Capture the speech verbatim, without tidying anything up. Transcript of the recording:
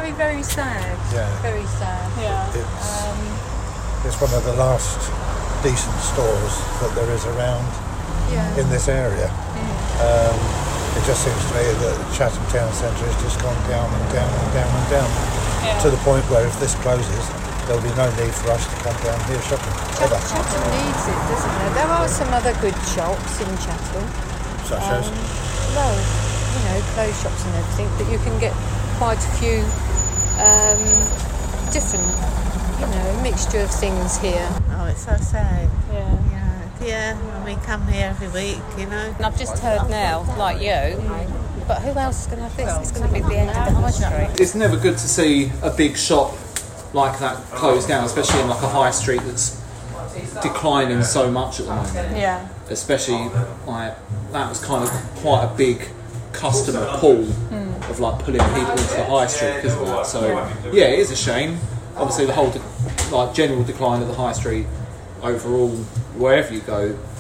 very, very sad. Yeah. Very sad. Yeah. It's, Um, it's one of the last decent stores that there is around yeah. in this area. Um, it just seems to me that Chatham Town Centre has just gone down and down and down and down Yeah. to the point where if this closes, there'll be no need for us to come down here shopping. Chat- Ever. Chatham needs it, doesn't there? There are some other good shops in Chatham. Such as? Um, well, you know, clothes shops and everything, but you can get quite a few um, different, you know, a mixture of things here. Oh, it's so sad. Yeah. Yeah, yeah. And we come here every week, you know. And I've just heard now, like you, but who else is going to have this? It's going to be the end of the high street. It's never good to see a big shop like that closed down, especially in like a high street that's declining so much at the moment. Yeah. Especially like that was kind of quite a big customer pool of like pulling people into the high street because of that. So yeah, it is a shame. Obviously, the whole de- like general decline of the high street overall, wherever you go,